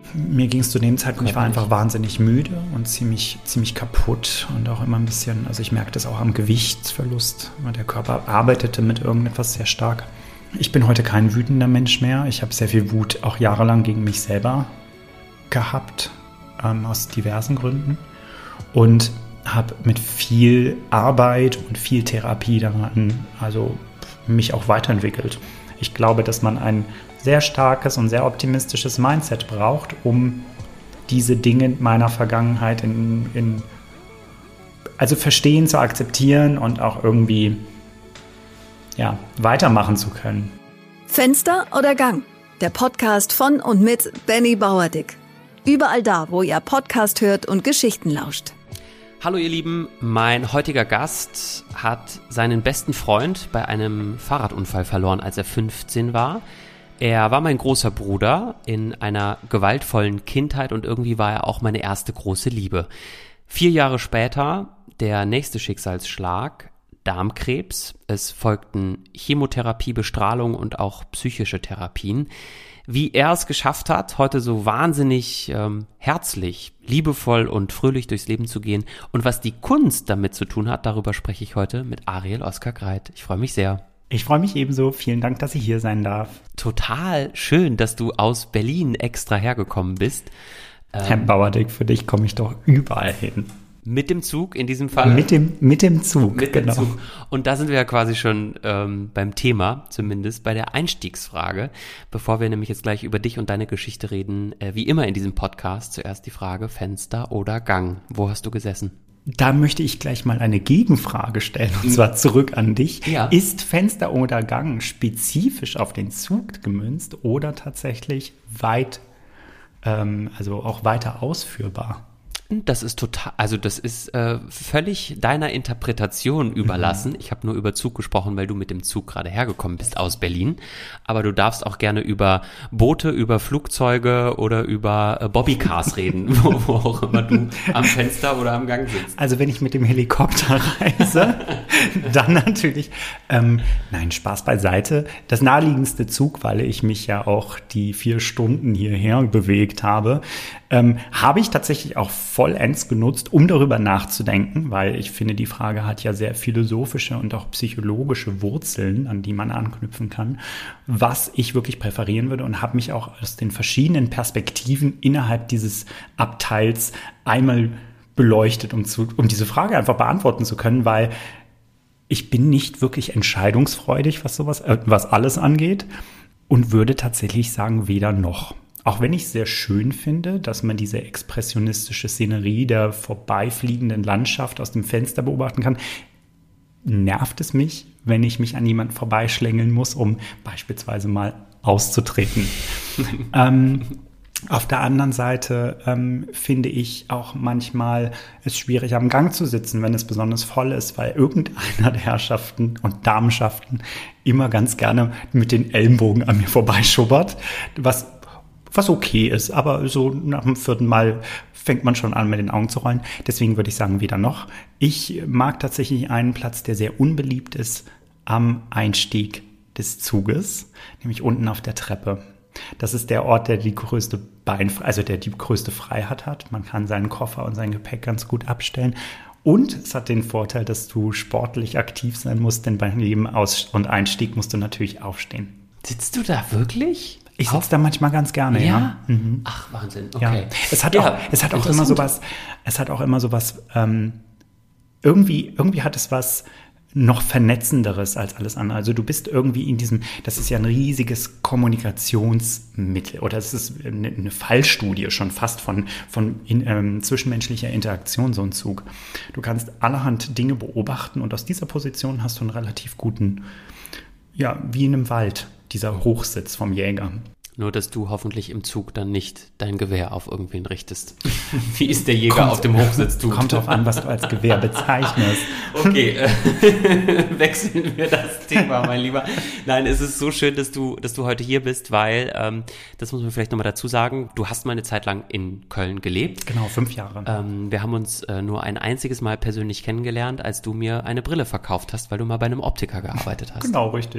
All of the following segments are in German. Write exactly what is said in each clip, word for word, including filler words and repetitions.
Mir ging es zu dem Zeitpunkt, ich war einfach wahnsinnig müde und ziemlich, ziemlich kaputt und auch immer ein bisschen, also ich merkte es auch am Gewichtsverlust, weil der Körper arbeitete mit irgendetwas sehr stark. Ich bin heute kein wütender Mensch mehr. Ich habe sehr viel Wut auch jahrelang gegen mich selber gehabt, ähm, aus diversen Gründen. Und habe mit viel Arbeit und viel Therapie daran, also mich auch weiterentwickelt. Ich glaube, dass man ein sehr starkes und sehr optimistisches Mindset braucht, um diese Dinge meiner Vergangenheit in, in also verstehen, zu akzeptieren und auch irgendwie ja, weitermachen zu können. Fenster oder Gang? Der Podcast von und mit Benny Bauerdick. Überall da, wo ihr Podcast hört und Geschichten lauscht. Hallo ihr Lieben, mein heutiger Gast hat seinen besten Freund bei einem Fahrradunfall verloren, als er fünfzehn war. Er war mein großer Bruder in einer gewaltvollen Kindheit und irgendwie war er auch meine erste große Liebe. Vier Jahre später der nächste Schicksalsschlag, Darmkrebs. Es folgten Chemotherapie, Bestrahlung und auch psychische Therapien. Wie er es geschafft hat, heute so wahnsinnig ähm, herzlich, liebevoll und fröhlich durchs Leben zu gehen und was die Kunst damit zu tun hat, darüber spreche ich heute mit Ariel Oskar Greit. Ich freue mich sehr. Ich freue mich ebenso. Vielen Dank, dass ich hier sein darf. Total schön, dass du aus Berlin extra hergekommen bist. Ähm, Herr Bauerdick, für dich komme ich doch überall hin. Mit dem Zug in diesem Fall? Mit dem, mit dem Zug, mit genau. Dem Zug. Und da sind wir ja quasi schon ähm, beim Thema, zumindest bei der Einstiegsfrage. Bevor wir nämlich jetzt gleich über dich und deine Geschichte reden, äh, wie immer in diesem Podcast, zuerst die Frage Fenster oder Gang. Wo hast du gesessen? Da möchte ich gleich mal eine Gegenfrage stellen, und zwar zurück an dich. Ja. Ist Fenster oder Gang spezifisch auf den Zug gemünzt oder tatsächlich weit, ähm, also auch weiter ausführbar? Das ist total, also das ist äh, völlig deiner Interpretation überlassen. Mhm. Ich habe nur über Zug gesprochen, weil du mit dem Zug gerade hergekommen bist aus Berlin. Aber du darfst auch gerne über Boote, über Flugzeuge oder über äh, Bobbycars reden, wo, wo auch immer du am Fenster oder am Gang sitzt. Also wenn ich mit dem Helikopter reise, dann natürlich, ähm, nein, Spaß beiseite. Das naheliegendste Zug, weil ich mich ja auch die vier Stunden hierher bewegt habe, ähm, habe ich tatsächlich auch vollends genutzt, um darüber nachzudenken, weil ich finde, die Frage hat ja sehr philosophische und auch psychologische Wurzeln, an die man anknüpfen kann, was ich wirklich präferieren würde und habe mich auch aus den verschiedenen Perspektiven innerhalb dieses Abteils einmal beleuchtet, um, zu, um diese Frage einfach beantworten zu können, weil ich bin nicht wirklich entscheidungsfreudig, was sowas, äh, was alles angeht und würde tatsächlich sagen, weder noch. Auch wenn ich es sehr schön finde, dass man diese expressionistische Szenerie der vorbeifliegenden Landschaft aus dem Fenster beobachten kann, nervt es mich, wenn ich mich an jemanden vorbeischlängeln muss, um beispielsweise mal auszutreten. ähm, auf der anderen Seite ähm, finde ich auch manchmal es schwierig, am Gang zu sitzen, wenn es besonders voll ist, weil irgendeiner der Herrschaften und Damenschaften immer ganz gerne mit den Ellenbogen an mir vorbeischubbert, was Was okay ist, aber so nach dem vierten Mal fängt man schon an, mit den Augen zu rollen. Deswegen würde ich sagen, weder noch. Ich mag tatsächlich einen Platz, der sehr unbeliebt ist, am Einstieg des Zuges, nämlich unten auf der Treppe. Das ist der Ort, der die größte Bein, also der die größte Freiheit hat. Man kann seinen Koffer und sein Gepäck ganz gut abstellen. Und es hat den Vorteil, dass du sportlich aktiv sein musst, denn bei jedem Aus- und Einstieg musst du natürlich aufstehen. Sitzt du da wirklich? Ich sitze da manchmal ganz gerne, ja. ja? Mhm. Ach, Wahnsinn, okay. Ja. Es hat ja, auch, es hat auch immer sowas, es hat auch immer sowas, ähm, irgendwie, irgendwie hat es was noch Vernetzenderes als alles andere. Also du bist irgendwie in diesem, das ist ja ein riesiges Kommunikationsmittel oder es ist eine, eine Fallstudie schon fast von, von in, ähm, zwischenmenschlicher Interaktion, so ein Zug. Du kannst allerhand Dinge beobachten und aus dieser Position hast du einen relativ guten, ja, wie in einem Wald, dieser Hochsitz vom Jäger. Nur, dass du hoffentlich im Zug dann nicht dein Gewehr auf irgendwen richtest. Wie ist der Jäger kommt, auf dem Hochsitz tut. Kommt drauf an, was du als Gewehr bezeichnest. Okay, äh, wechseln wir das Thema, mein Lieber. Nein, es ist so schön, dass du, dass du heute hier bist, weil, ähm, das muss man vielleicht nochmal dazu sagen, du hast mal eine Zeit lang in Köln gelebt. Genau, fünf Jahre. Ähm, wir haben uns äh, nur ein einziges Mal persönlich kennengelernt, als du mir eine Brille verkauft hast, weil du mal bei einem Optiker gearbeitet hast. Genau, richtig.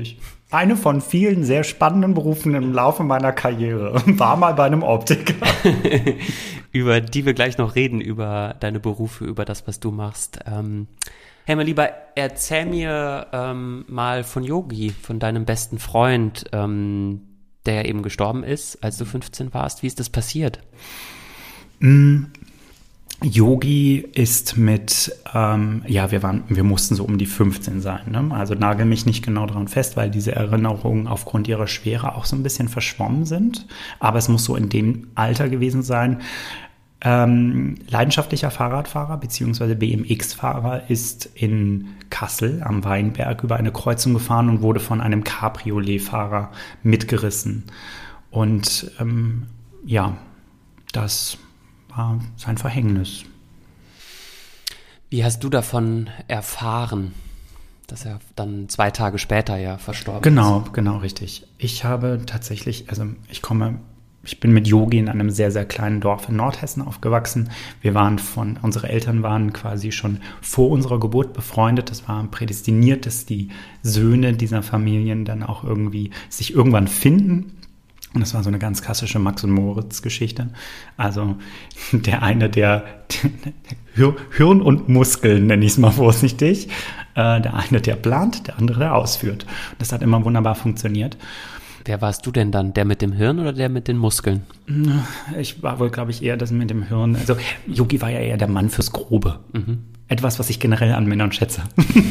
Eine von vielen sehr spannenden Berufen im Laufe meiner Karriere. War mal bei einem Optiker. Über die wir gleich noch reden, über deine Berufe, über das, was du machst. Ähm, hey, mein Lieber, erzähl mir ähm, mal von Yogi, von deinem besten Freund, ähm, der ja eben gestorben ist, als du fünfzehn warst. Wie ist das passiert? Mm. Yogi ist mit, ähm, ja, wir waren, wir mussten so um die fünfzehn sein, ne? Also nagel mich nicht genau daran fest, weil diese Erinnerungen aufgrund ihrer Schwere auch so ein bisschen verschwommen sind. Aber es muss so in dem Alter gewesen sein. Ähm, leidenschaftlicher Fahrradfahrer bzw. B M X-Fahrer ist in Kassel am Weinberg über eine Kreuzung gefahren und wurde von einem Cabriolet-Fahrer mitgerissen. Und ähm, ja, das war sein Verhängnis. Wie hast du davon erfahren, dass er dann zwei Tage später ja verstorben genau, ist? Genau, genau, richtig. Ich habe tatsächlich, also ich komme, ich bin mit Yogi in einem sehr, sehr kleinen Dorf in Nordhessen aufgewachsen. Wir waren von, unsere Eltern waren quasi schon vor unserer Geburt befreundet. Das war prädestiniert, dass die Söhne dieser Familien dann auch irgendwie sich irgendwann finden. Und das war so eine ganz klassische Max- und Moritz-Geschichte. Also der eine, der, der Hirn und Muskeln, nenne ich es mal vorsichtig. Äh, der eine, der plant, der andere, der ausführt. Und das hat immer wunderbar funktioniert. Wer warst du denn dann? Der mit dem Hirn oder der mit den Muskeln? Ich war wohl, glaube ich, eher das mit dem Hirn. Also Yogi war ja eher der Mann fürs Grobe. Mhm. Etwas, was ich generell an Männern schätze.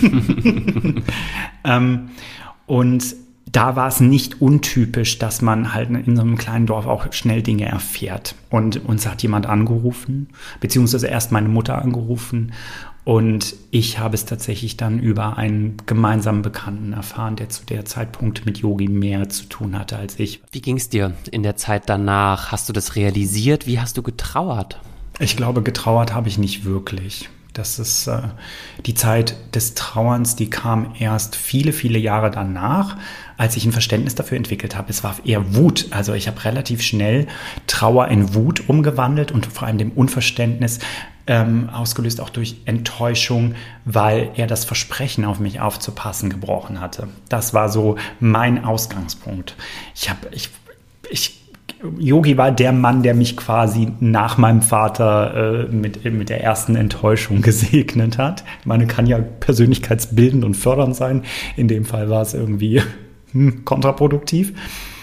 ähm, und da war es nicht untypisch, dass man halt in so einem kleinen Dorf auch schnell Dinge erfährt. Und uns hat jemand angerufen, beziehungsweise erst meine Mutter angerufen. Und ich habe es tatsächlich dann über einen gemeinsamen Bekannten erfahren, der zu der Zeitpunkt mit Yogi mehr zu tun hatte als ich. Wie ging es dir in der Zeit danach? Hast du das realisiert? Wie hast du getrauert? Ich glaube, getrauert habe ich nicht wirklich. Das ist äh, die Zeit des Trauerns, die kam erst viele, viele Jahre danach, als ich ein Verständnis dafür entwickelt habe. Es war eher Wut. Also ich habe relativ schnell Trauer in Wut umgewandelt und vor allem dem Unverständnis ähm, ausgelöst, auch durch Enttäuschung, weil er das Versprechen, auf mich aufzupassen, gebrochen hatte. Das war so mein Ausgangspunkt. Ich habe, ich, ich Yogi war der Mann, der mich quasi nach meinem Vater äh, mit, mit der ersten Enttäuschung gesegnet hat. Ich meine, kann ja persönlichkeitsbildend und fördernd sein. In dem Fall war es irgendwie hm, kontraproduktiv.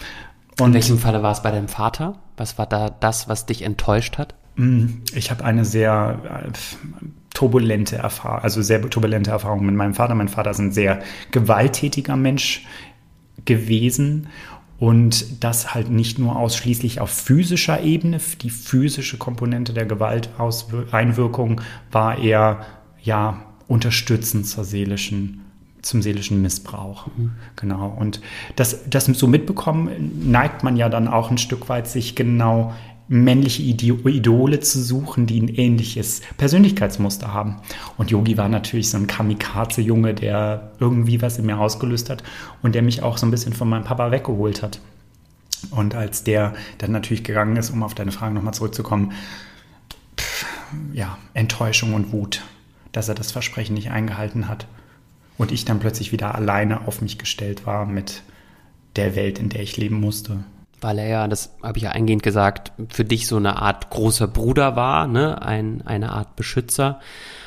Und in welchem Falle war es bei deinem Vater? Was war da das, was dich enttäuscht hat? Ich habe eine sehr äh, turbulente Erfahrung, also sehr turbulente Erfahrung mit meinem Vater. Mein Vater ist ein sehr gewalttätiger Mensch gewesen. Und das halt nicht nur ausschließlich auf physischer Ebene. Die physische Komponente der Gewalteinwirkung war eher ja unterstützend zur seelischen, zum seelischen Missbrauch. Mhm. Genau. Und das, das so mitbekommen, neigt man ja dann auch ein Stück weit, sich genau männliche Idole zu suchen, die ein ähnliches Persönlichkeitsmuster haben. Und Yogi war natürlich so ein Kamikaze-Junge, der irgendwie was in mir ausgelöst hat und der mich auch so ein bisschen von meinem Papa weggeholt hat. Und als der dann natürlich gegangen ist, um auf deine Frage nochmal zurückzukommen, pff, ja, Enttäuschung und Wut, dass er das Versprechen nicht eingehalten hat. Und ich dann plötzlich wieder alleine auf mich gestellt war mit der Welt, in der ich leben musste. Weil er ja, das habe ich ja eingehend gesagt, für dich so eine Art großer Bruder war, ne, ein, eine Art Beschützer.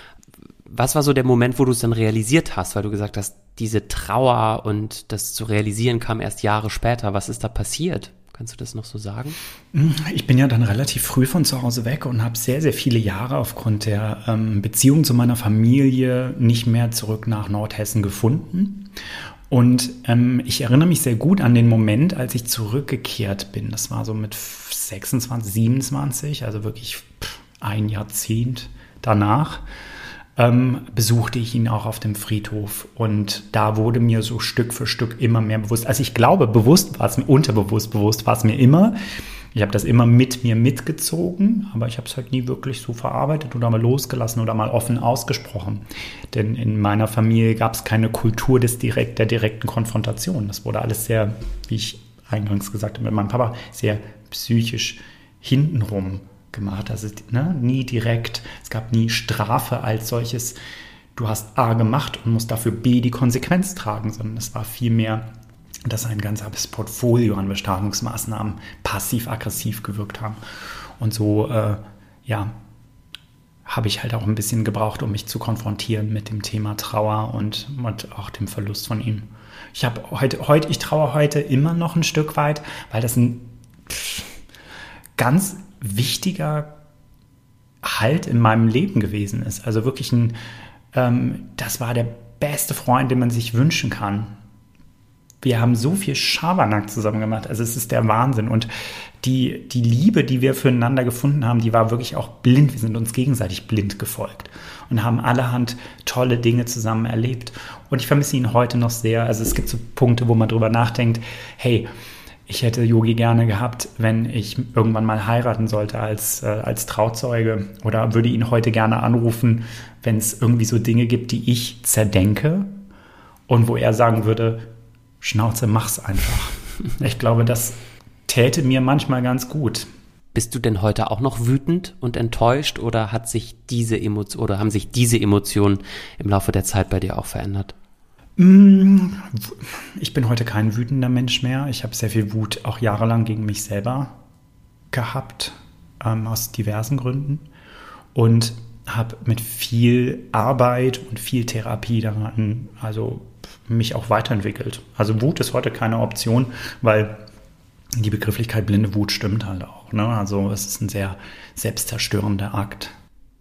Was war so der Moment, wo du es dann realisiert hast, weil du gesagt hast, diese Trauer und das zu realisieren kam erst Jahre später. Was ist da passiert? Kannst du das noch so sagen? Ich bin ja dann relativ früh von zu Hause weg und habe sehr, sehr viele Jahre aufgrund der ähm, Beziehung zu meiner Familie nicht mehr zurück nach Nordhessen gefunden. Und ähm, ich erinnere mich sehr gut an den Moment, als ich zurückgekehrt bin. Das war so mit sechsundzwanzig, siebenundzwanzig, also wirklich pff, ein Jahrzehnt danach, ähm, besuchte ich ihn auch auf dem Friedhof. Und da wurde mir so Stück für Stück immer mehr bewusst. Also ich glaube, bewusst war es mir, unterbewusst bewusst war es mir immer. Ich habe das immer mit mir mitgezogen, aber ich habe es halt nie wirklich so verarbeitet oder mal losgelassen oder mal offen ausgesprochen. Denn in meiner Familie gab es keine Kultur des direkt, der direkten Konfrontation. Das wurde alles sehr, wie ich eingangs gesagt habe, mit meinem Papa, sehr psychisch hintenrum gemacht. Also ne, nie direkt, es gab nie Strafe als solches. Du hast A gemacht und musst dafür B die Konsequenz tragen, sondern es war vielmehr dass ein ganzes Portfolio an Bestrafungsmaßnahmen passiv-aggressiv gewirkt haben. Und so, äh, ja, habe ich halt auch ein bisschen gebraucht, um mich zu konfrontieren mit dem Thema Trauer und, und auch dem Verlust von ihm. Ich habe heute, heute, ich trauere heute immer noch ein Stück weit, weil das ein ganz wichtiger Halt in meinem Leben gewesen ist. Also wirklich ein, ähm, das war der beste Freund, den man sich wünschen kann. Wir haben so viel Schabernack zusammen gemacht. Also es ist der Wahnsinn. Und die, die Liebe, die wir füreinander gefunden haben, die war wirklich auch blind. Wir sind uns gegenseitig blind gefolgt und haben allerhand tolle Dinge zusammen erlebt. Und ich vermisse ihn heute noch sehr. Also es gibt so Punkte, wo man drüber nachdenkt, hey, ich hätte Yogi gerne gehabt, wenn ich irgendwann mal heiraten sollte als, äh, als Trauzeuge. Oder würde ihn heute gerne anrufen, wenn es irgendwie so Dinge gibt, die ich zerdenke. Und wo er sagen würde, Schnauze, mach's einfach. Ich glaube, das täte mir manchmal ganz gut. Bist du denn heute auch noch wütend und enttäuscht oder hat sich diese Emotion oder haben sich diese Emotionen im Laufe der Zeit bei dir auch verändert? Ich bin heute kein wütender Mensch mehr. Ich habe sehr viel Wut auch jahrelang gegen mich selber gehabt, ähm, aus diversen Gründen. Und habe mit viel Arbeit und viel Therapie daran, also mich auch weiterentwickelt. Also Wut ist heute keine Option, weil die Begrifflichkeit blinde Wut stimmt halt auch. Ne? Also es ist ein sehr selbstzerstörender Akt.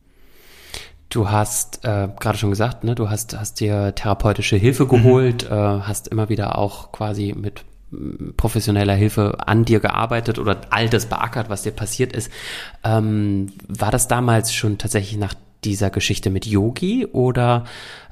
Du hast äh, gerade schon gesagt, ne, du hast, hast dir therapeutische Hilfe geholt, mhm. äh, hast immer wieder auch quasi mit professioneller Hilfe an dir gearbeitet oder all das beackert, was dir passiert ist. Ähm, war das damals schon tatsächlich nach dieser Geschichte mit Yogi oder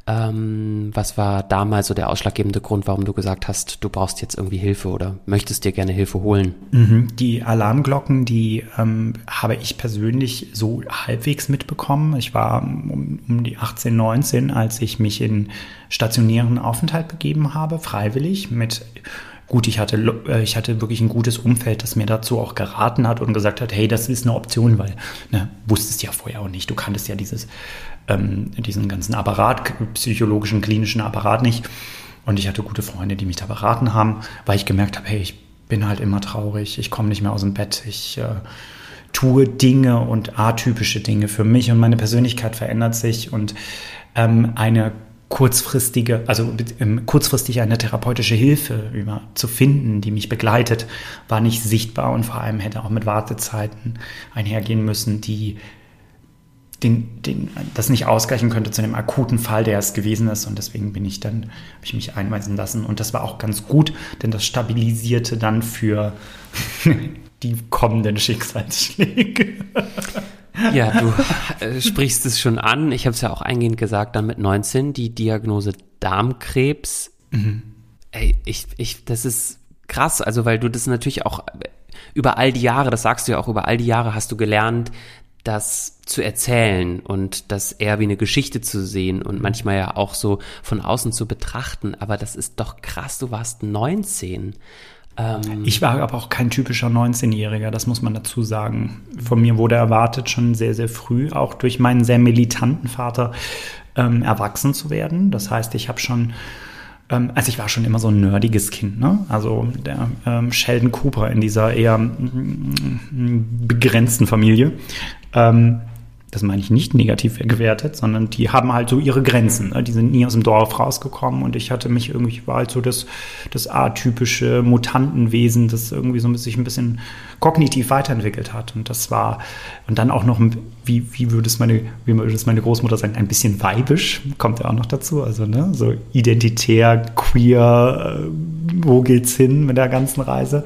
ähm, was war damals so der ausschlaggebende Grund, warum du gesagt hast, du brauchst jetzt irgendwie Hilfe oder möchtest dir gerne Hilfe holen? Mhm. Die Alarmglocken, die ähm, habe ich persönlich so halbwegs mitbekommen. Ich war um, um die achtzehn, neunzehn, als ich mich in stationären Aufenthalt begeben habe, freiwillig mit Gut, ich hatte, ich hatte wirklich ein gutes Umfeld, das mir dazu auch geraten hat und gesagt hat, hey, das ist eine Option, weil, ne, wusstest ja vorher auch nicht. Du kanntest ja dieses, ähm, diesen ganzen Apparat, psychologischen, klinischen Apparat nicht. Und ich hatte gute Freunde, die mich da beraten haben, weil ich gemerkt habe, hey, ich bin halt immer traurig, ich komme nicht mehr aus dem Bett, ich äh, tue Dinge und atypische Dinge für mich und meine Persönlichkeit verändert sich und ähm, eine kurzfristige, also ähm, kurzfristig eine therapeutische Hilfe über, zu finden, die mich begleitet, war nicht sichtbar und vor allem hätte auch mit Wartezeiten einhergehen müssen, die den, den, das nicht ausgleichen könnte zu dem akuten Fall, der es gewesen ist. Und deswegen bin ich dann, habe ich mich einweisen lassen. Und das war auch ganz gut, denn das stabilisierte dann für die kommenden Schicksalsschläge. Ja, du äh, sprichst es schon an. Ich habe es ja auch eingehend gesagt, dann mit neunzehn die Diagnose Darmkrebs. Mhm. Ey, ich, ich, das ist krass, also weil du das natürlich auch über all die Jahre, das sagst du ja auch, über all die Jahre hast du gelernt, das zu erzählen und das eher wie eine Geschichte zu sehen und manchmal ja auch so von außen zu betrachten. Aber das ist doch krass, du warst neunzehn. Ich war aber auch kein typischer neunzehnjähriger, das muss man dazu sagen. Von mir wurde erwartet, schon sehr, sehr früh, auch durch meinen sehr militanten Vater, ähm, erwachsen zu werden. Das heißt, ich habe schon, ähm, also ich war schon immer so ein nerdiges Kind, ne? Also der ähm, Sheldon Cooper in dieser eher mm, begrenzten Familie. Ähm, Das meine ich nicht negativ gewertet, sondern die haben halt so ihre Grenzen. Ne? Die sind nie aus dem Dorf rausgekommen und ich hatte mich irgendwie, war halt so das, das atypische Mutantenwesen, das irgendwie so sich ein bisschen kognitiv weiterentwickelt hat. Und das war, und dann auch noch, wie, wie würde es meine, wie würde es meine Großmutter sagen, ein bisschen weibisch, kommt ja auch noch dazu. Also, ne, so identitär, queer, äh, wo geht's hin mit der ganzen Reise?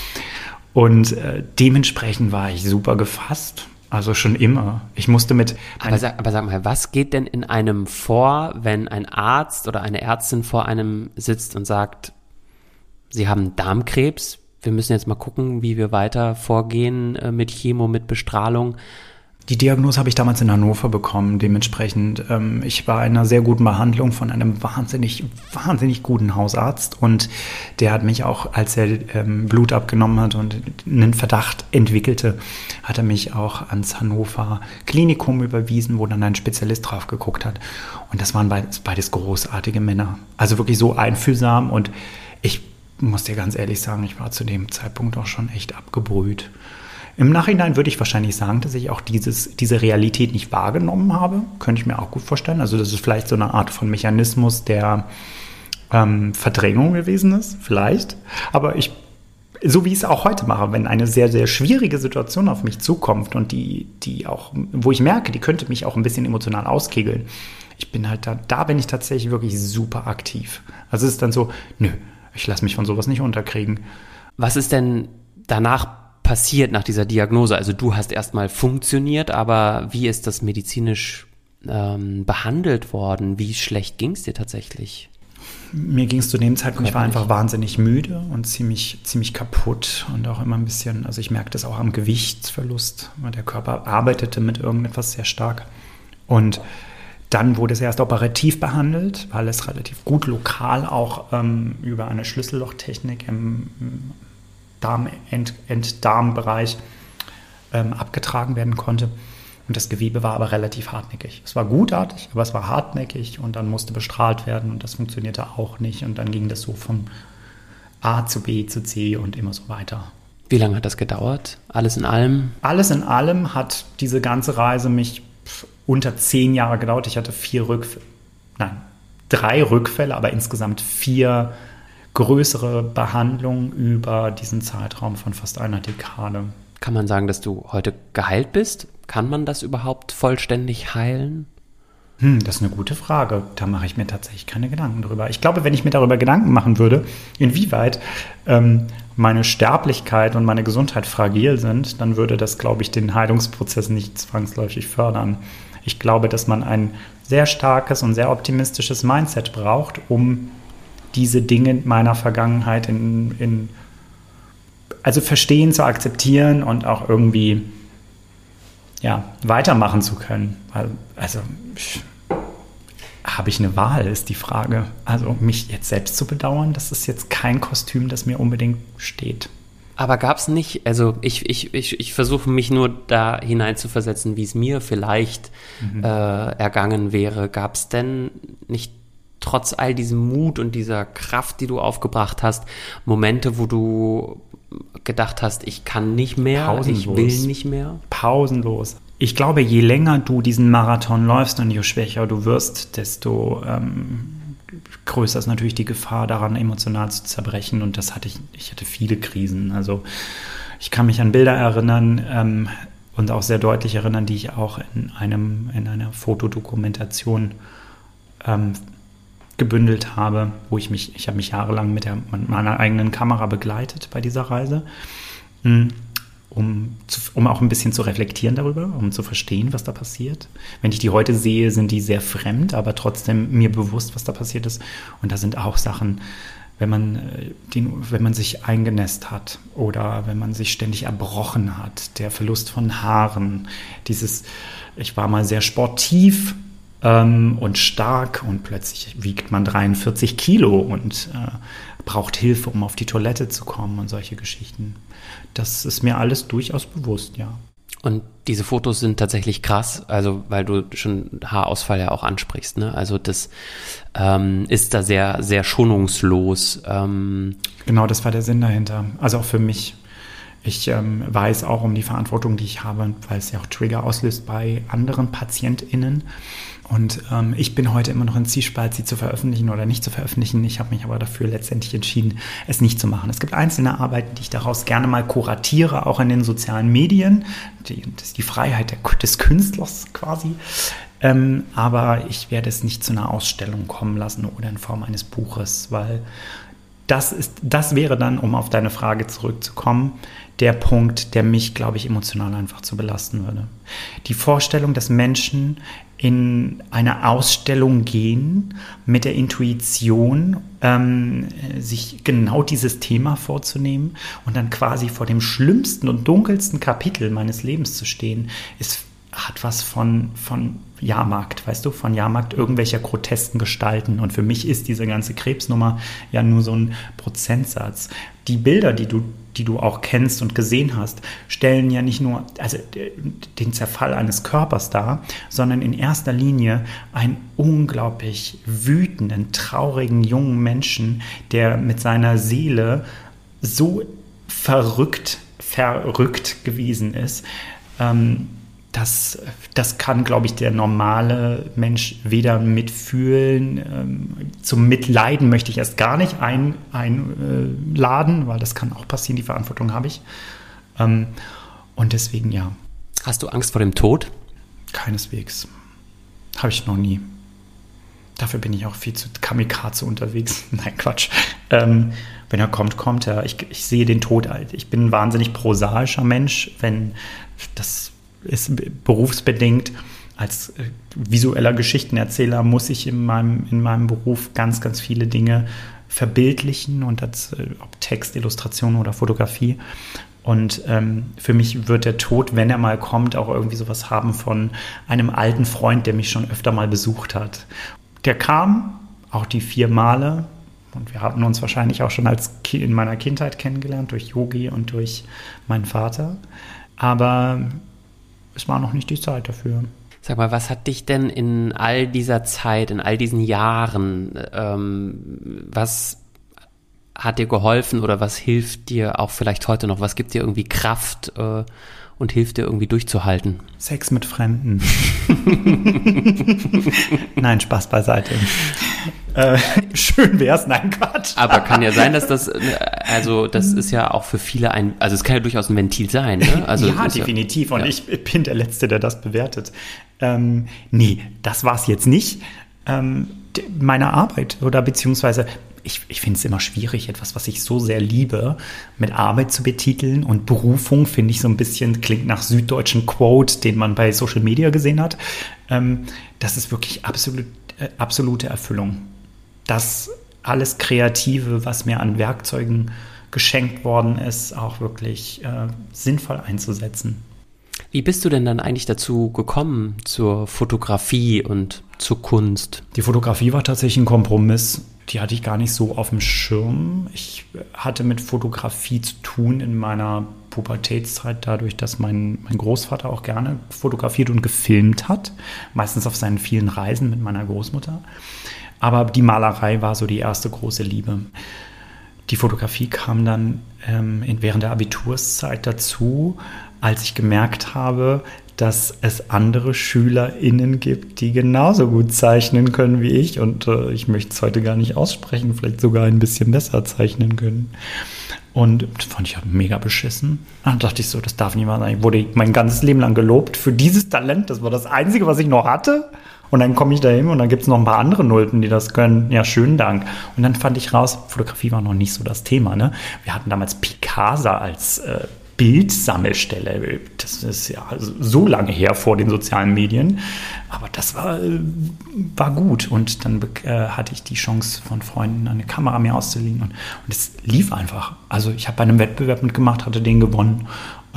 Und äh, dementsprechend war ich super gefasst. Also schon immer. Ich musste mit... Aber sag, aber sag mal, was geht denn in einem vor, wenn ein Arzt oder eine Ärztin vor einem sitzt und sagt, Sie haben Darmkrebs, wir müssen jetzt mal gucken, wie wir weiter vorgehen äh, mit Chemo, mit Bestrahlung. Die Diagnose habe ich damals in Hannover bekommen. Dementsprechend, ähm, ich war in einer sehr guten Behandlung von einem wahnsinnig, wahnsinnig guten Hausarzt. Und der hat mich auch, als er ähm, Blut abgenommen hat und einen Verdacht entwickelte, hat er mich auch ans Hannover Klinikum überwiesen, wo dann ein Spezialist drauf geguckt hat. Und das waren beides, beides großartige Männer. Also wirklich so einfühlsam. Und ich muss dir ganz ehrlich sagen, ich war zu dem Zeitpunkt auch schon echt abgebrüht. Im Nachhinein würde ich wahrscheinlich sagen, dass ich auch dieses, diese Realität nicht wahrgenommen habe. Könnte ich mir auch gut vorstellen. Also das ist vielleicht so eine Art von Mechanismus der ähm, Verdrängung gewesen ist, vielleicht. Aber ich, so wie ich es auch heute mache, wenn eine sehr, sehr schwierige Situation auf mich zukommt und die, die auch, wo ich merke, die könnte mich auch ein bisschen emotional auskegeln. Ich bin halt da, da bin ich tatsächlich wirklich super aktiv. Also es ist dann so, nö, ich lasse mich von sowas nicht unterkriegen. Was ist denn danach passiert nach dieser Diagnose? Also du hast erstmal funktioniert, aber wie ist das medizinisch ähm, behandelt worden? Wie schlecht ging es dir tatsächlich? Mir ging es zu dem Zeitpunkt, ich war einfach wahnsinnig müde und ziemlich, ziemlich kaputt und auch immer ein bisschen, also ich merke das auch am Gewichtsverlust, weil der Körper arbeitete mit irgendetwas sehr stark. Und dann wurde es erst operativ behandelt, weil es relativ gut lokal auch ähm, über eine Schlüssellochtechnik im, im Darm, End, Enddarmbereich ähm, abgetragen werden konnte. Und das Gewebe war aber relativ hartnäckig. Es war gutartig, aber es war hartnäckig und dann musste bestrahlt werden und das funktionierte auch nicht. Und dann ging das so von A zu B zu C und immer so weiter. Wie lange hat das gedauert? Alles in allem? Alles in allem hat diese ganze Reise mich unter zehn Jahre gedauert. Ich hatte vier Rückfälle, nein, drei Rückfälle, aber insgesamt vier größere Behandlungen über diesen Zeitraum von fast einer Dekade. Kann man sagen, dass du heute geheilt bist? Kann man das überhaupt vollständig heilen? Hm, das ist eine gute Frage. Da mache ich mir tatsächlich keine Gedanken drüber. Ich glaube, wenn ich mir darüber Gedanken machen würde, inwieweit ähm, meine Sterblichkeit und meine Gesundheit fragil sind, dann würde das, glaube ich, den Heilungsprozess nicht zwangsläufig fördern. Ich glaube, dass man ein sehr starkes und sehr optimistisches Mindset braucht, um diese Dinge meiner Vergangenheit in, in also verstehen, zu akzeptieren und auch irgendwie ja, weitermachen zu können. Also habe ich eine Wahl, ist die Frage. Also mich jetzt selbst zu bedauern, das ist jetzt kein Kostüm, das mir unbedingt steht. Aber gab es nicht, also ich, ich, ich, ich versuche mich nur da hineinzuversetzen, wie es mir vielleicht mhm. äh, ergangen wäre. Gab es denn nicht trotz all diesem Mut und dieser Kraft, die du aufgebracht hast, Momente, wo du gedacht hast, ich kann nicht mehr, Pausenlos. Ich will nicht mehr? Pausenlos. Ich glaube, je länger du diesen Marathon läufst und je schwächer du wirst, desto ähm, größer ist natürlich die Gefahr daran, emotional zu zerbrechen. Und das hatte ich, ich hatte viele Krisen. Also ich kann mich an Bilder erinnern ähm, und auch sehr deutlich erinnern, die ich auch in einem in einer Fotodokumentation ähm, gebündelt habe, wo ich mich, ich habe mich jahrelang mit, der, mit meiner eigenen Kamera begleitet bei dieser Reise, um, zu, um auch ein bisschen zu reflektieren darüber, um zu verstehen, was da passiert. Wenn ich die heute sehe, sind die sehr fremd, aber trotzdem mir bewusst, was da passiert ist. Und da sind auch Sachen, wenn man, den, wenn man sich eingenässt hat oder wenn man sich ständig erbrochen hat, der Verlust von Haaren, dieses, ich war mal sehr sportiv, und stark und plötzlich wiegt man dreiundvierzig Kilo und äh, braucht Hilfe, um auf die Toilette zu kommen und solche Geschichten. Das ist mir alles durchaus bewusst, ja. Und diese Fotos sind tatsächlich krass, also weil du schon Haarausfall ja auch ansprichst, ne? Also das ähm, ist da sehr, sehr schonungslos. Ähm. Genau, das war der Sinn dahinter. Also auch für mich. Ich ähm, weiß auch um die Verantwortung, die ich habe, weil es ja auch Trigger auslöst bei anderen PatientInnen. Und ähm, ich bin heute immer noch in Zwiespalt, sie zu veröffentlichen oder nicht zu veröffentlichen. Ich habe mich aber dafür letztendlich entschieden, es nicht zu machen. Es gibt einzelne Arbeiten, die ich daraus gerne mal kuratiere, auch in den sozialen Medien. Die, das ist die Freiheit der, des Künstlers quasi. Ähm, aber ich werde es nicht zu einer Ausstellung kommen lassen oder in Form eines Buches, weil das ist, das wäre dann, um auf deine Frage zurückzukommen, der Punkt, der mich, glaube ich, emotional einfach zu belasten würde. Die Vorstellung, dass Menschen in eine Ausstellung gehen mit der Intuition, ähm, sich genau dieses Thema vorzunehmen und dann quasi vor dem schlimmsten und dunkelsten Kapitel meines Lebens zu stehen, ist, hat was von, von Jahrmarkt, weißt du, von Jahrmarkt irgendwelcher grotesken Gestalten. Und für mich ist diese ganze Krebsnummer ja nur so ein Prozentsatz. Die Bilder, die du die du auch kennst und gesehen hast, stellen ja nicht nur also den Zerfall eines Körpers dar, sondern in erster Linie einen unglaublich wütenden, traurigen jungen Menschen, der mit seiner Seele so verrückt, verrückt gewesen ist. Ähm, Das, das kann, glaube ich, der normale Mensch weder mitfühlen, ähm, zum Mitleiden möchte ich erst gar nicht ein, einladen, weil das kann auch passieren, die Verantwortung habe ich. Ähm, und deswegen, ja. Hast du Angst vor dem Tod? Keineswegs. Habe ich noch nie. Dafür bin ich auch viel zu Kamikaze unterwegs. Nein, Quatsch. Ähm, wenn er kommt, kommt er. Ich, ich sehe den Tod alt. Ich bin ein wahnsinnig prosaischer Mensch, wenn das ist berufsbedingt. Als äh, visueller Geschichtenerzähler muss ich in meinem, in meinem Beruf ganz, ganz viele Dinge verbildlichen und das, äh, ob Text, Illustration oder Fotografie. Und ähm, für mich wird der Tod, wenn er mal kommt, auch irgendwie sowas haben von einem alten Freund, der mich schon öfter mal besucht hat. Der kam, auch die vier Male, und wir hatten uns wahrscheinlich auch schon als Ki- in meiner Kindheit kennengelernt, durch Yogi und durch meinen Vater. Aber es war noch nicht die Zeit dafür. Sag mal, was hat dich denn in all dieser Zeit, in all diesen Jahren, ähm, was hat dir geholfen oder was hilft dir auch vielleicht heute noch? Was gibt dir irgendwie Kraft äh, und hilft dir irgendwie durchzuhalten? Sex mit Fremden. Nein, Spaß beiseite. Äh, schön wär's, nein, Quatsch. Aber kann ja sein, dass das, also das ist ja auch für viele ein, also es kann ja durchaus ein Ventil sein, ne? Also ja, definitiv. Ja, und ja. Ich bin der Letzte, der das bewertet. Ähm, nee, das war's jetzt nicht. Ähm, meine Arbeit oder beziehungsweise ich, ich finde es immer schwierig, etwas, was ich so sehr liebe, mit Arbeit zu betiteln. Und Berufung finde ich so ein bisschen, klingt nach süddeutschen Quote, den man bei Social Media gesehen hat. Ähm, das ist wirklich absolut, äh, absolute Erfüllung. Das alles Kreative, was mir an Werkzeugen geschenkt worden ist, auch wirklich äh, sinnvoll einzusetzen. Wie bist du denn dann eigentlich dazu gekommen, zur Fotografie und zur Kunst? Die Fotografie war tatsächlich ein Kompromiss. Die hatte ich gar nicht so auf dem Schirm. Ich hatte mit Fotografie zu tun in meiner Pubertätszeit, dadurch, dass mein, mein Großvater auch gerne fotografiert und gefilmt hat. Meistens auf seinen vielen Reisen mit meiner Großmutter. Aber die Malerei war so die erste große Liebe. Die Fotografie kam dann ähm, während der Abiturszeit dazu, als ich gemerkt habe, dass es andere SchülerInnen gibt, die genauso gut zeichnen können wie ich. Und äh, ich möchte es heute gar nicht aussprechen, vielleicht sogar ein bisschen besser zeichnen können. Und das fand ich ja mega beschissen. Dann dachte ich so, das darf nicht wahr sein. Ich wurde mein ganzes Leben lang gelobt für dieses Talent. Das war das Einzige, was ich noch hatte. Und dann komme ich da hin und dann gibt es noch ein paar andere Nulpen, die das können. Ja, schönen Dank. Und dann fand ich raus, Fotografie war noch nicht so das Thema. Ne? Wir hatten damals Picasa als äh, Bildsammelstelle. Das ist ja so lange her vor den sozialen Medien. Aber das war, war gut. Und dann äh, hatte ich die Chance von Freunden, eine Kamera mir auszuliehen. Und, und es lief einfach. Also ich habe bei einem Wettbewerb mitgemacht, hatte den gewonnen, äh,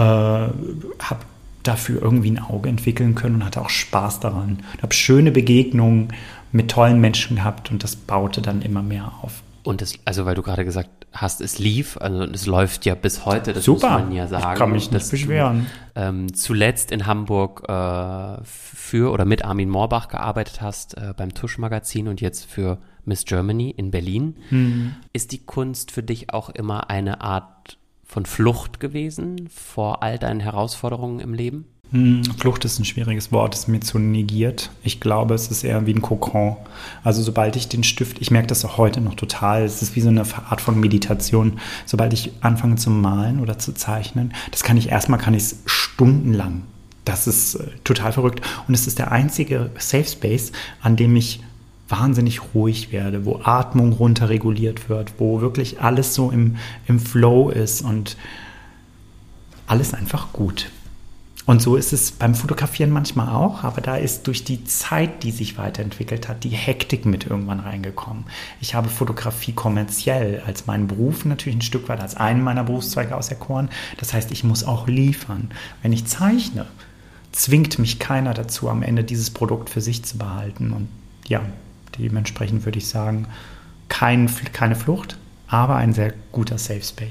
habe dafür irgendwie ein Auge entwickeln können und hatte auch Spaß daran. Ich habe schöne Begegnungen mit tollen Menschen gehabt und das baute dann immer mehr auf. Und es, also weil du gerade gesagt hast, es lief, also es läuft ja bis heute, das Super, muss man ja sagen. Ich kann mich nicht beschweren. Du, ähm, zuletzt in Hamburg äh, für oder mit Armin Moorbach gearbeitet hast äh, beim Tusch-Magazin und jetzt für Miss Germany in Berlin. Hm. Ist die Kunst für dich auch immer eine Art von Flucht gewesen vor all deinen Herausforderungen im Leben? Hm, Flucht ist ein schwieriges Wort, ist mir zu negiert. Ich glaube, es ist eher wie ein Kokon. Also sobald ich den Stift, ich merke das auch heute noch total, es ist wie so eine Art von Meditation. Sobald ich anfange zu malen oder zu zeichnen, das kann ich erstmal, kann ich es stundenlang. Das ist äh, total verrückt. Und es ist der einzige Safe Space, an dem ich wahnsinnig ruhig werde, wo Atmung runterreguliert wird, wo wirklich alles so im, im Flow ist und alles einfach gut. Und so ist es beim Fotografieren manchmal auch, aber da ist durch die Zeit, die sich weiterentwickelt hat, die Hektik mit irgendwann reingekommen. Ich habe Fotografie kommerziell als meinen Beruf natürlich ein Stück weit als einen meiner Berufszweige auserkoren. Das heißt, ich muss auch liefern. Wenn ich zeichne, zwingt mich keiner dazu, am Ende dieses Produkt für sich zu behalten. Und ja, dementsprechend würde ich sagen, kein, keine Flucht, aber ein sehr guter Safe Space.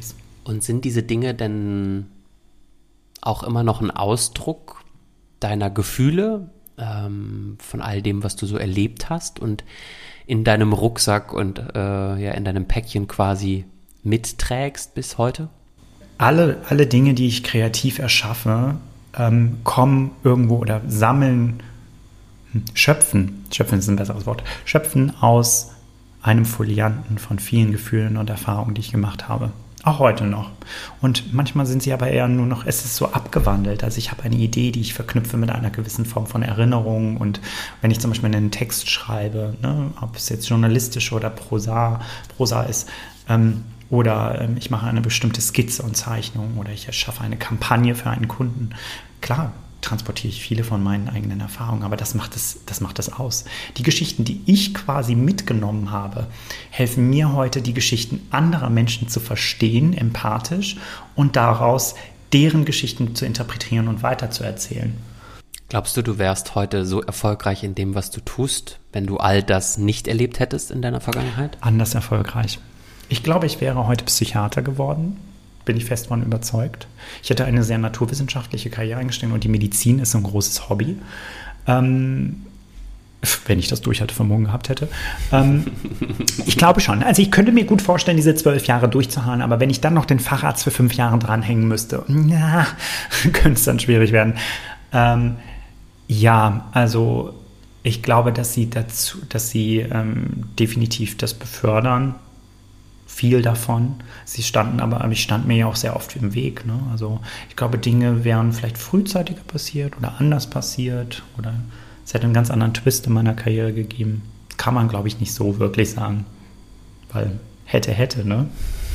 Und sind diese Dinge denn auch immer noch ein Ausdruck deiner Gefühle, ähm, von all dem, was du so erlebt hast und in deinem Rucksack und äh, ja in deinem Päckchen quasi mitträgst bis heute? Alle, alle Dinge, die ich kreativ erschaffe, ähm, kommen irgendwo oder sammeln, hm, schöpfen, schöpfen ist ein besseres Wort, schöpfen aus einem Folianten von vielen Gefühlen und Erfahrungen, die ich gemacht habe. Auch heute noch. Und manchmal sind sie aber eher nur noch, es ist so abgewandelt. Also ich habe eine Idee, die ich verknüpfe mit einer gewissen Form von Erinnerung. Und wenn ich zum Beispiel einen Text schreibe, ne, ob es jetzt journalistisch oder Prosa, Prosa ist, ähm, oder ähm, ich mache eine bestimmte Skizze und Zeichnung oder ich erschaffe eine Kampagne für einen Kunden. Klar, transportiere ich viele von meinen eigenen Erfahrungen, aber das macht es, das macht es aus. Die Geschichten, die ich quasi mitgenommen habe, helfen mir heute, die Geschichten anderer Menschen zu verstehen, empathisch und daraus deren Geschichten zu interpretieren und weiterzuerzählen. Glaubst du, du wärst heute so erfolgreich in dem, was du tust, wenn du all das nicht erlebt hättest in deiner Vergangenheit? Anders erfolgreich. Ich glaube, ich wäre heute Psychiater geworden. Bin ich fest davon überzeugt. Ich hätte eine sehr naturwissenschaftliche Karriere eingestellt und die Medizin ist so ein großes Hobby. Ähm, wenn ich das Durchhaltevermögen gehabt hätte. Ähm, ich glaube schon. Also ich könnte mir gut vorstellen, diese zwölf Jahre durchzuharren, aber wenn ich dann noch den Facharzt für fünf Jahre dranhängen müsste, ja, könnte es dann schwierig werden. Ähm, ja, also ich glaube, dass sie dazu, dass sie ähm, definitiv das befördern. Viel davon. Sie standen aber, ich stand mir ja auch sehr oft im Weg. Ne? Also ich glaube, Dinge wären vielleicht frühzeitiger passiert oder anders passiert oder es hätte einen ganz anderen Twist in meiner Karriere gegeben. Kann man, glaube ich, nicht so wirklich sagen. Weil hätte, hätte, ne?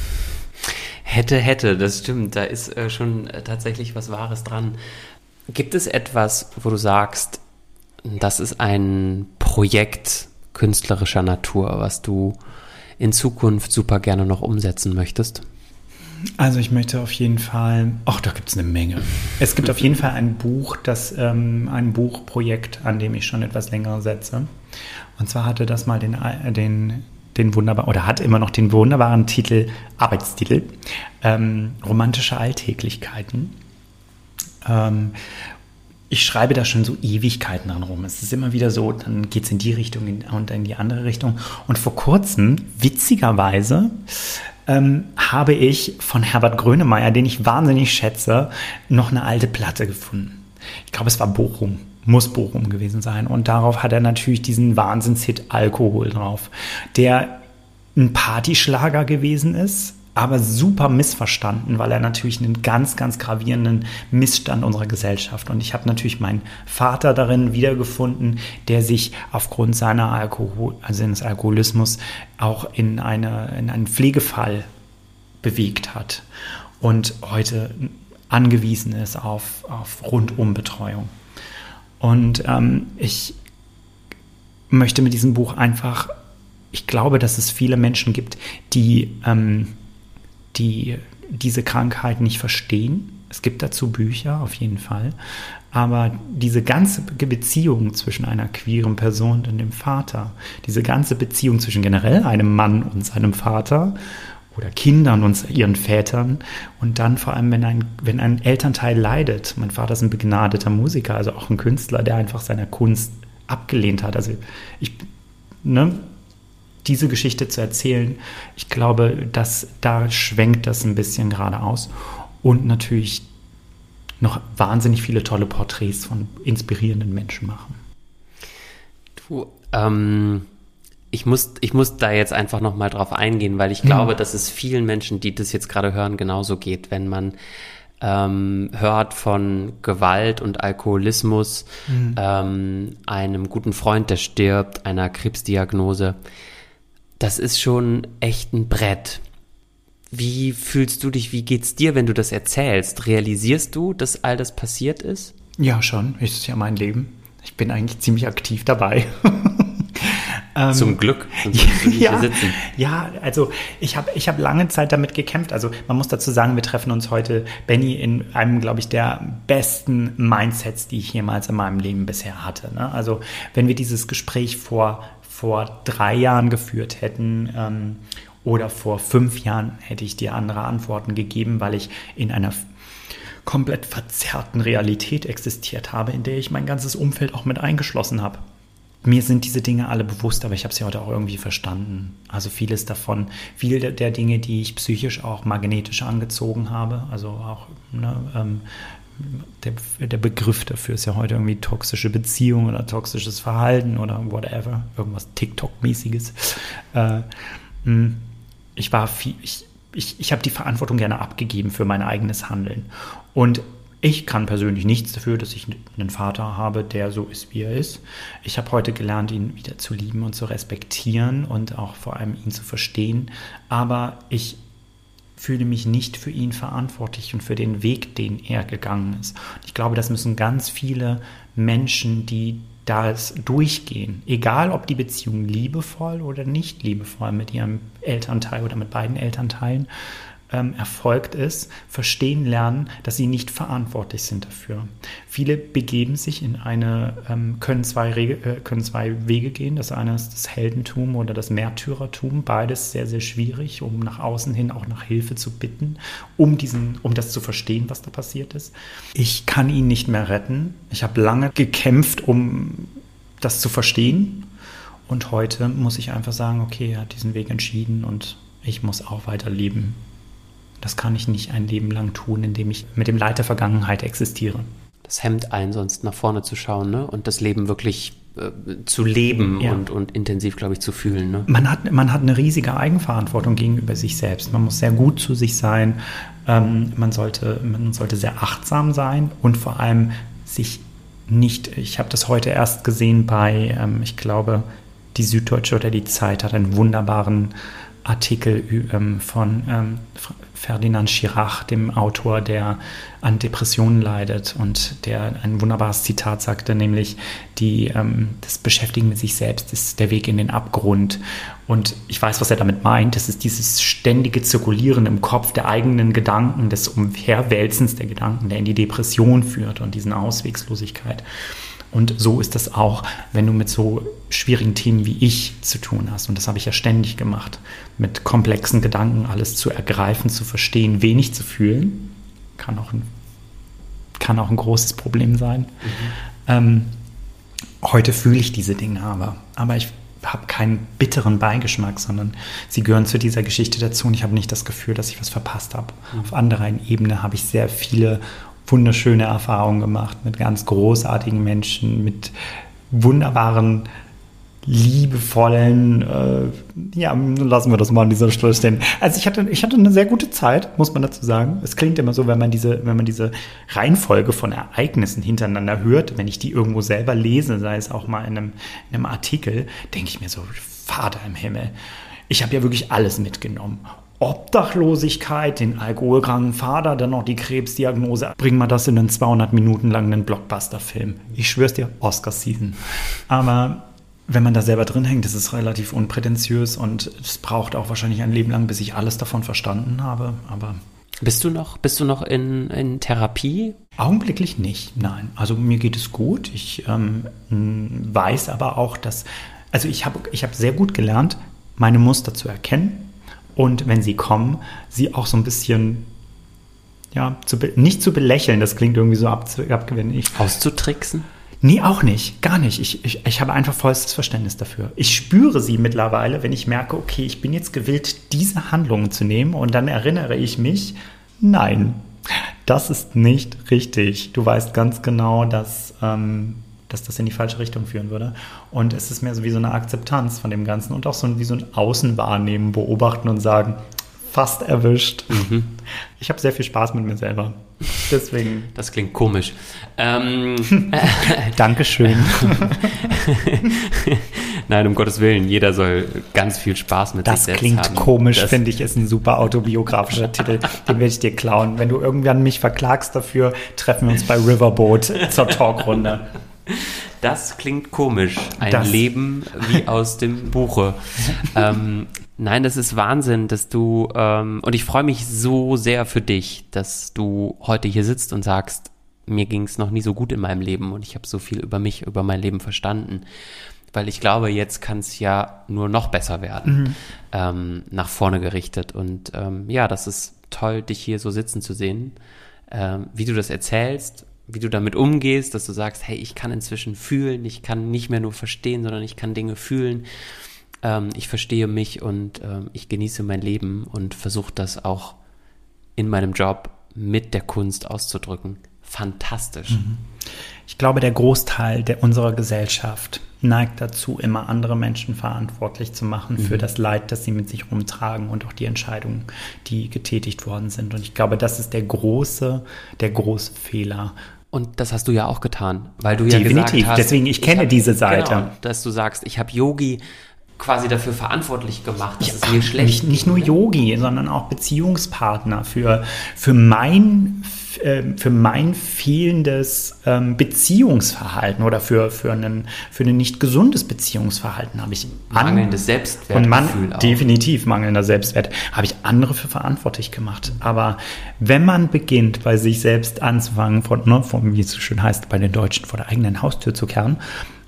Hätte, hätte, das stimmt. Da ist äh, schon äh, tatsächlich was Wahres dran. Gibt es etwas, wo du sagst, das ist ein Projekt künstlerischer Natur, was du in Zukunft super gerne noch umsetzen möchtest? Also ich möchte auf jeden Fall, ach, da gibt es eine Menge. Es gibt auf jeden Fall ein Buch, das ähm, ein Buchprojekt, an dem ich schon etwas länger setze. Und zwar hatte das mal den, den, den wunderbaren, oder hat immer noch den wunderbaren Titel, Arbeitstitel, ähm, Romantische Alltäglichkeiten. Ähm, Ich schreibe da schon so Ewigkeiten dran rum. Es ist immer wieder so, dann geht es in die Richtung und in die andere Richtung. Und vor kurzem, witzigerweise, ähm, habe ich von Herbert Grönemeyer, den ich wahnsinnig schätze, noch eine alte Platte gefunden. Ich glaube, es war Bochum, muss Bochum gewesen sein. Und darauf hat er natürlich diesen Wahnsinnshit Alkohol drauf, der ein Partyschlager gewesen ist, aber super missverstanden, weil er natürlich einen ganz, ganz gravierenden Missstand unserer Gesellschaft. Und ich habe natürlich meinen Vater darin wiedergefunden, der sich aufgrund seiner Alkohol, also seines Alkoholismus auch in, eine, in einen Pflegefall bewegt hat und heute angewiesen ist auf, auf Rundumbetreuung. Und ähm, ich möchte mit diesem Buch einfach, ich glaube, dass es viele Menschen gibt, die ähm, die diese Krankheit nicht verstehen. Es gibt dazu Bücher, auf jeden Fall. Aber diese ganze Beziehung zwischen einer queeren Person und dem Vater, diese ganze Beziehung zwischen generell einem Mann und seinem Vater oder Kindern und ihren Vätern und dann vor allem, wenn ein, wenn ein Elternteil leidet. Mein Vater ist ein begnadeter Musiker, also auch ein Künstler, der einfach seiner Kunst abgelehnt hat. Also ich, ne, diese Geschichte zu erzählen, ich glaube, dass da schwenkt das ein bisschen geradeaus und natürlich noch wahnsinnig viele tolle Porträts von inspirierenden Menschen machen. Du, ähm, ich muss, ich muss da jetzt einfach noch mal drauf eingehen, weil ich glaube, hm. dass es vielen Menschen, die das jetzt gerade hören, genauso geht, wenn man ähm, hört von Gewalt und Alkoholismus, hm. ähm, einem guten Freund, der stirbt, einer Krebsdiagnose. Das ist schon echt ein Brett. Wie fühlst du dich, wie geht's dir, wenn du das erzählst? Realisierst du, dass all das passiert ist? Ja, schon. Es ist ja mein Leben. Ich bin eigentlich ziemlich aktiv dabei. ähm, Zum Glück, sonst würdest du nicht ja, hier sitzen. Ja, also ich habe ich hab lange Zeit damit gekämpft. Also man muss dazu sagen, wir treffen uns heute, Benny, in einem, glaube ich, der besten Mindsets, die ich jemals in meinem Leben bisher hatte. Ne? Also wenn wir dieses Gespräch vor vor drei Jahren geführt hätten ähm, Oder vor fünf Jahren hätte ich dir andere Antworten gegeben, weil ich in einer komplett verzerrten Realität existiert habe, in der ich mein ganzes Umfeld auch mit eingeschlossen habe. Mir sind diese Dinge alle bewusst, aber ich habe sie heute auch irgendwie verstanden. Also vieles davon, viele der Dinge, die ich psychisch auch magnetisch angezogen habe, also auch ne, ähm, der, der Begriff dafür ist ja heute irgendwie toxische Beziehung oder toxisches Verhalten oder whatever, irgendwas TikTok-mäßiges. Äh, ich war viel, ich, ich, ich habe die Verantwortung gerne abgegeben für mein eigenes Handeln. Und ich kann persönlich nichts dafür, dass ich einen Vater habe, der so ist, wie er ist. Ich habe heute gelernt, ihn wieder zu lieben und zu respektieren und auch vor allem ihn zu verstehen. Aber ich fühle mich nicht für ihn verantwortlich und für den Weg, den er gegangen ist. Ich glaube, das müssen ganz viele Menschen, die das durchgehen, egal ob die Beziehung liebevoll oder nicht liebevoll mit ihrem Elternteil oder mit beiden Elternteilen ähm, erfolgt ist, verstehen lernen, dass sie nicht verantwortlich sind dafür. Viele begeben sich in eine, ähm, können, zwei Rege, äh, können zwei Wege gehen. Das eine ist das Heldentum oder das Märtyrertum. Beides sehr, sehr schwierig, um nach außen hin auch nach Hilfe zu bitten, um, diesen, um das zu verstehen, was da passiert ist. Ich kann ihn nicht mehr retten. Ich habe lange gekämpft, um das zu verstehen. Und heute muss ich einfach sagen, okay, er hat diesen Weg entschieden und ich muss auch weiterleben. Das kann ich nicht ein Leben lang tun, indem ich mit dem Leid der Vergangenheit existiere. Das hemmt einen sonst nach vorne zu schauen, ne? Und das Leben wirklich äh, zu leben ja. und, und intensiv, glaube ich, zu fühlen. Ne? Man hat, man hat eine riesige Eigenverantwortung gegenüber sich selbst. Man muss sehr gut zu sich sein. Ähm, man sollte, man sollte sehr achtsam sein und vor allem sich nicht, ich habe das heute erst gesehen bei, ähm, ich glaube, die Süddeutsche oder die Zeit hat einen wunderbaren Artikel ähm, von ähm, Ferdinand Schirach, dem Autor, der an Depressionen leidet und der ein wunderbares Zitat sagte, nämlich die, ähm, das Beschäftigen mit sich selbst ist der Weg in den Abgrund. Und ich weiß, was er damit meint. Das ist dieses ständige Zirkulieren im Kopf der eigenen Gedanken, des Umherwälzens der Gedanken, der in die Depression führt und diesen Auswegslosigkeit. Und so ist das auch, wenn du mit so schwierigen Themen wie ich zu tun hast. Und das habe ich ja ständig gemacht, mit komplexen Gedanken alles zu ergreifen, zu verstehen, wenig zu fühlen. Kann auch ein, kann auch ein großes Problem sein. Mhm. Ähm, heute fühle ich diese Dinge aber. Aber ich habe keinen bitteren Beigeschmack, sondern sie gehören zu dieser Geschichte dazu. Und ich habe nicht das Gefühl, dass ich was verpasst habe. Mhm. Auf anderer Ebene habe ich sehr viele wunderschöne Erfahrungen gemacht mit ganz großartigen Menschen, mit wunderbaren, liebevollen, äh, ja, lassen wir das mal an dieser Stelle stehen. Also ich hatte, ich hatte eine sehr gute Zeit, muss man dazu sagen. Es klingt immer so, wenn man diese, wenn man diese Reihenfolge von Ereignissen hintereinander hört, wenn ich die irgendwo selber lese, sei es auch mal in einem, in einem Artikel, denke ich mir so, Vater im Himmel, ich habe ja wirklich alles mitgenommen. Obdachlosigkeit, den alkoholkranken Vater, dann noch die Krebsdiagnose. Bringen wir das in einen zweihundert Minuten langen Blockbuster-Film. Ich schwör's dir, Oscar-Season. Aber wenn man da selber drin hängt, das ist relativ unprätentiös und es braucht auch wahrscheinlich ein Leben lang, bis ich alles davon verstanden habe. Aber bist du noch, bist du noch in, in Therapie? Augenblicklich nicht, nein. Also mir geht es gut. Ich ähm, weiß aber auch, dass, also ich habe ich hab sehr gut gelernt, meine Muster zu erkennen. Und wenn sie kommen, sie auch so ein bisschen, ja, zu be- nicht zu belächeln, das klingt irgendwie so abgewendet. Auszutricksen? Nee, auch nicht, gar nicht. Ich, ich, ich habe einfach vollstes Verständnis dafür. Ich spüre sie mittlerweile, wenn ich merke, okay, ich bin jetzt gewillt, diese Handlungen zu nehmen und dann erinnere ich mich, nein, das ist nicht richtig. Du weißt ganz genau, dass, ähm, dass das in die falsche Richtung führen würde. Und es ist mehr so wie so eine Akzeptanz von dem Ganzen und auch so wie so ein Außenwahrnehmen, beobachten und sagen, fast erwischt. Mhm. Ich habe sehr viel Spaß mit mir selber. Deswegen. Das klingt komisch. Ähm, Dankeschön. Nein, um Gottes Willen, jeder soll ganz viel Spaß mit das sich selbst haben. Das klingt komisch, finde ich, ist ein super autobiografischer Titel. Den werde ich dir klauen. Wenn du irgendwann mich verklagst dafür, treffen wir uns bei Riverboat zur Talkrunde. Das klingt komisch. Ein das. Leben wie aus dem Buche. ähm, nein, das ist Wahnsinn, dass du, ähm, und ich freue mich so sehr für dich, dass du heute hier sitzt und sagst, mir ging es noch nie so gut in meinem Leben und ich habe so viel über mich, über mein Leben verstanden. weil ich glaube, jetzt kann es ja nur noch besser werden, Mhm. ähm, nach vorne gerichtet. Und ähm, ja, das ist toll, dich hier so sitzen zu sehen, ähm, wie du das erzählst, wie du damit umgehst, dass du sagst, hey, ich kann inzwischen fühlen, ich kann nicht mehr nur verstehen, sondern ich kann Dinge fühlen. Ähm, ich verstehe mich und ähm, ich genieße mein Leben und versuche das auch in meinem Job mit der Kunst auszudrücken. Fantastisch. Mhm. Ich glaube, der Großteil der, unserer Gesellschaft neigt dazu, immer andere Menschen verantwortlich zu machen mhm. für das Leid, das sie mit sich rumtragen und auch die Entscheidungen, die getätigt worden sind. Und ich glaube, das ist der große, der große Fehler. Und das hast du ja auch getan, weil du Definitiv. ja gesagt hast. Deswegen, ich kenne ich hab, diese Seite. Genau, dass du sagst, ich habe Yogi quasi dafür verantwortlich gemacht, dass ja, es mir schlecht nicht, nicht nur Yogi, sondern auch Beziehungspartner für, für mein für mein fehlendes ähm, Beziehungsverhalten oder für, für, einen, für ein nicht gesundes Beziehungsverhalten habe ich mangelndes Selbstwertgefühl und man, auch. Definitiv mangelnder Selbstwert habe ich andere für verantwortlich gemacht. Aber wenn man beginnt, bei sich selbst anzufangen, von, ne, von, wie es so schön heißt, bei den Deutschen vor der eigenen Haustür zu kehren,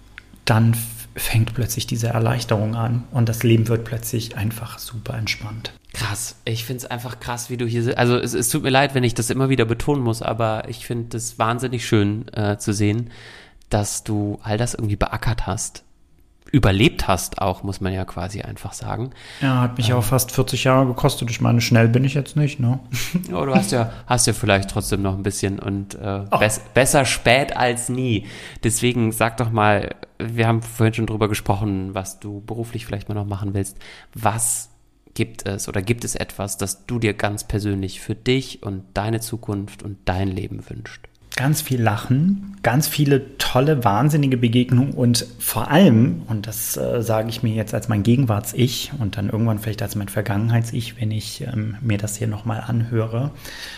dann fängt plötzlich diese Erleichterung an und das Leben wird plötzlich einfach super entspannt. Krass. Ich finde es einfach krass, wie du hier sitzt. Also es, es tut mir leid, wenn ich das immer wieder betonen muss, aber ich finde es wahnsinnig schön äh, zu sehen, dass du all das irgendwie beackert hast. Überlebt hast auch, muss man ja quasi einfach sagen. Ja, hat mich ähm, auch fast vierzig Jahre gekostet. Ich meine, schnell bin ich jetzt nicht, ne? Oh, du hast ja, hast ja vielleicht trotzdem noch ein bisschen und äh, oh. bess, besser spät als nie. Deswegen sag doch mal, wir haben vorhin schon drüber gesprochen, was du beruflich vielleicht mal noch machen willst. Was gibt es oder gibt es etwas, das du dir ganz persönlich für dich und deine Zukunft und dein Leben wünschst? Ganz viel Lachen, ganz viele tolle, wahnsinnige Begegnungen und vor allem, und das äh, sage ich mir jetzt als mein Gegenwarts-Ich und dann irgendwann vielleicht als mein Vergangenheits-Ich, wenn ich ähm, mir das hier nochmal anhöre,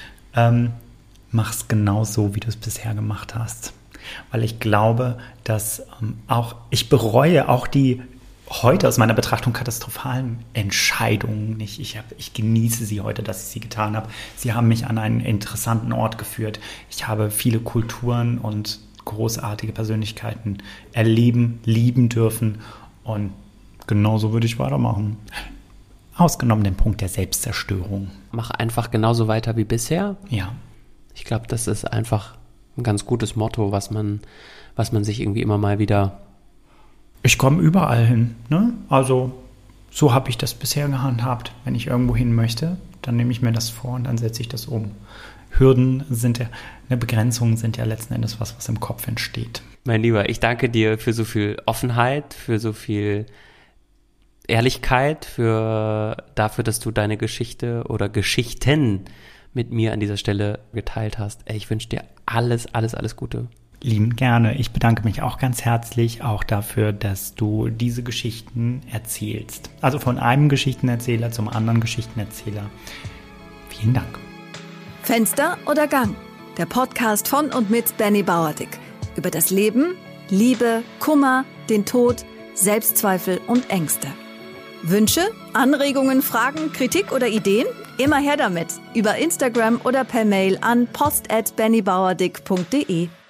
ähm, mach's genau so, wie du es bisher gemacht hast. Weil ich glaube, dass ähm, auch, ich bereue auch die heute aus meiner Betrachtung katastrophalen Entscheidungen nicht. Ich, hab, ich genieße sie heute, dass ich sie getan habe. Sie haben mich an einen interessanten Ort geführt. Ich habe viele Kulturen und großartige Persönlichkeiten erleben, lieben dürfen. Und genauso würde ich weitermachen. Ausgenommen den Punkt der Selbstzerstörung. Mach einfach genauso weiter wie bisher. Ja. Ich glaube, das ist einfach ein ganz gutes Motto, was man, was man sich irgendwie immer mal wieder... Ich komme überall hin, ne? Also so habe ich das bisher gehandhabt. Wenn ich irgendwo hin möchte, dann nehme ich mir das vor und dann setze ich das um. Hürden sind ja, eine Begrenzung sind ja letzten Endes was, was im Kopf entsteht. Mein Lieber, ich danke dir für so viel Offenheit, für so viel Ehrlichkeit, für dafür, dass du deine Geschichte oder Geschichten mit mir an dieser Stelle geteilt hast. Ey, ich wünsche dir alles, alles, alles Gute. Lieben gerne. Ich bedanke mich auch ganz herzlich auch dafür, dass du diese Geschichten erzählst. Also von einem Geschichtenerzähler zum anderen Geschichtenerzähler. Vielen Dank. Fenster oder Gang? Der Podcast von und mit Benny Bauerdick. Über das Leben, Liebe, Kummer, den Tod, Selbstzweifel und Ängste. Wünsche, Anregungen, Fragen, Kritik oder Ideen? Immer her damit. Über Instagram oder per Mail an post at bennybauerdick punkt de.